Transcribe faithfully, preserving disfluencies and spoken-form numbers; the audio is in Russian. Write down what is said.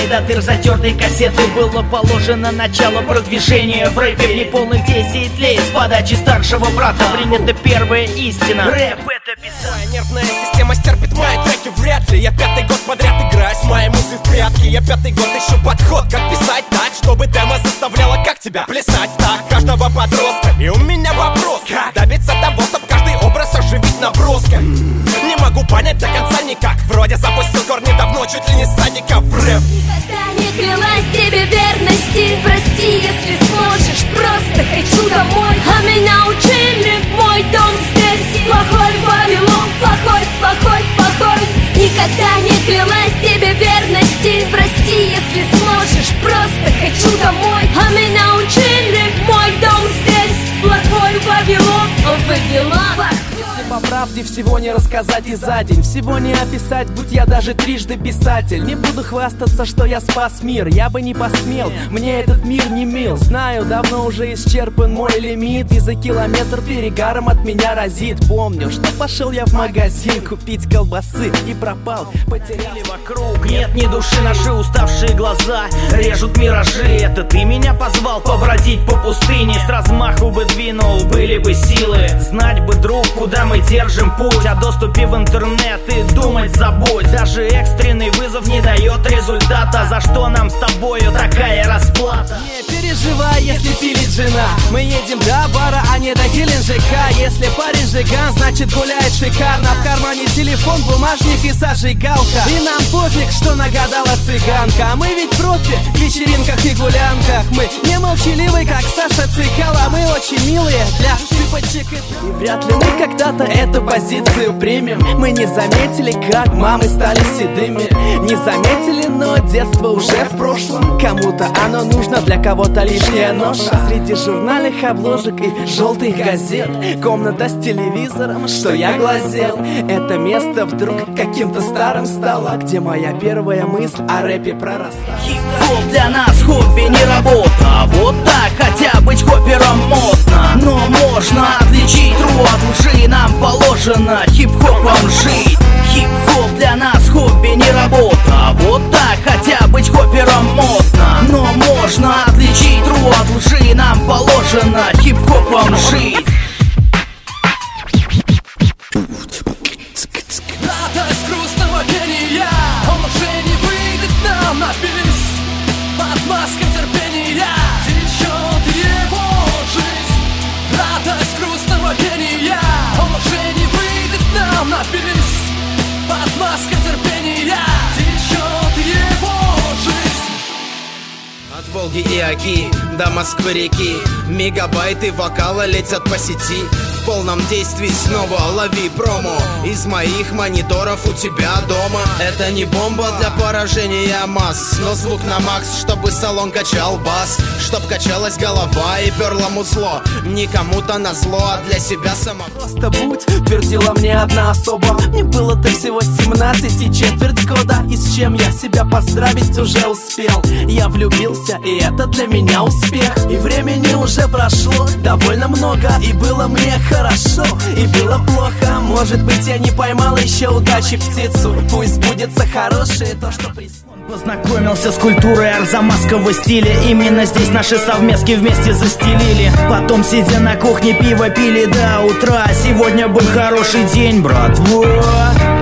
до дыр затертой кассеты было положено начало продвижения в рэпе. В неполных десять лет с подачи старшего брата принята первая истина: рэп — это писать. Моя нервная система стерпит мои треки вряд ли. Я пятый год подряд играю с моей мыслью в прятки. Я пятый год ищу подход, как писать так, чтобы демо заставляла как тебя плясать так каждого подростка. И у меня вопрос: как добиться того, чтобы каждый образ оживить наброском? Не могу понять до конца никак. Вроде запустил корни давно, чуть ли не с садика в рэп. Никогда не клялась тебе верности. Прости, если сможешь, просто хочу домой. А меня учили, мой дом здесь. Плохой Вавилон, плохой, плохой, плохой. Никогда не клялась тебе верности. Прости, если сможешь, просто хочу домой. А меня учили, мой дом здесь. Плохой Вавилон, Вавилон. По правде всего не рассказать и за день, всего не описать, будь я даже трижды писатель. Не буду хвастаться, что я спас мир, я бы не посмел, мне этот мир не мил. Знаю, давно уже исчерпан мой лимит, и за километр перегаром от меня разит. Помню, что пошел я в магазин купить колбасы и пропал, потеряли вокруг. Нет ни души, наши уставшие глаза режут миражи. Это ты меня позвал побродить по пустыне, с размаху бы двинул, были бы силы. Знать бы, друг, куда мы держим путь, о доступе в интернет и думать забудь. Даже экстренный вызов не дает результата. За что нам с тобою такая расплата? Не переживай, если пилит жена, мы едем до бара, а не до Геленджика. Если парень жиган, значит гуляет шикарно. В кармане телефон, бумажник и зажигалка. И нам пофиг, что нагадала цыганка. Мы ведь профи в вечеринках и гулянках. Мы не молчаливые, как Саша Цикало. Мы очень милые для цыпочек. И вряд ли мы когда-то эту позицию примем. Мы не заметили, как мамы стали седыми. Не заметили, но детство уже в прошлом. Кому-то оно нужно, для кого-то лишняя ноша. Среди журнальных обложек и желтых газет комната с телевизором, что я глазел. Это место вдруг каким-то старым стало, где моя первая мысль о рэпе проросла. Хип-хоп для нас хобби, не работа. Вот так, хотя быть хоппером модно. Но можно отличить тру от лжи, нам положено хип-хопом жить. Хип-хоп для нас хобби, не работа. Вот так, хотя быть хоппером модно. Но можно отличить тру от лжи, нам положено хип-хопом жить. Радость грустного гения, он уже не выйдет нам на бис. Под маской терпения течет его жизнь. Радость грустного гения, он уже не выйдет нам на бис. Под маской терпения течет его жизнь. От Волги и Оки до Москвы реки мегабайты вокала летят по сети. В полном действии снова лови промо из моих мониторов у тебя дома. Это не бомба для поражения масс, но звук на макс, чтобы салон качал бас, чтоб качалась голова и перло музло. Не кому-то назло, а для себя самого. Просто будь, твердила мне одна особа. Мне было-то всего семнадцать и четверть года, и с чем я себя поздравить уже успел. Я влюбился, и это для меня успех. И времени уже прошло довольно много, и было мне хорошо, и было плохо. Может быть, я не поймал еще удачи птицу. Пусть сбудется хорошее то, что приснилось. Познакомился с культурой арзамасского стиля. Именно здесь наши совместки вместе застелили. Потом, сидя на кухне, пиво пили до утра. Сегодня был хороший день, братва.